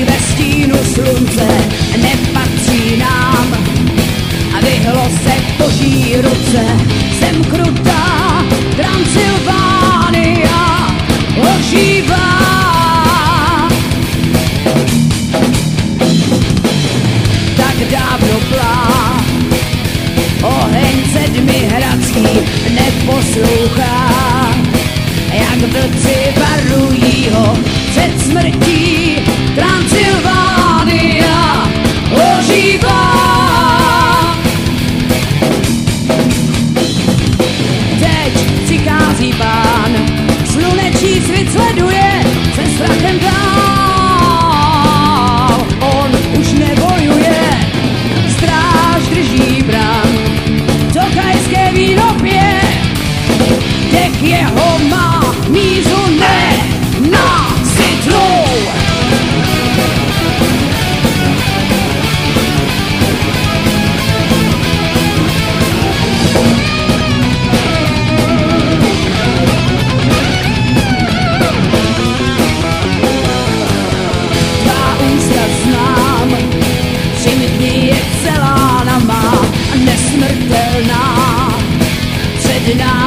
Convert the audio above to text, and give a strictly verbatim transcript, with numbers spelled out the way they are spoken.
ve stínu slunce nepatří nám a vyhlo se boží ruce. Jsem krutá, Transylvánia ožívá. Tak dávno plá, oheň sedmihradský neposlouchá, jak vlci varují ho před smrtí. Transylvánia ožívá. Teď přichází pán, slunečí svit sleduje se strachem dál. On už nebojuje, stráž drží bran, tokajské víno pije, dech jeho má mízu ne na citrou. Tvá ústa znám, tři dny je celá nama a nesmrtelná před námi.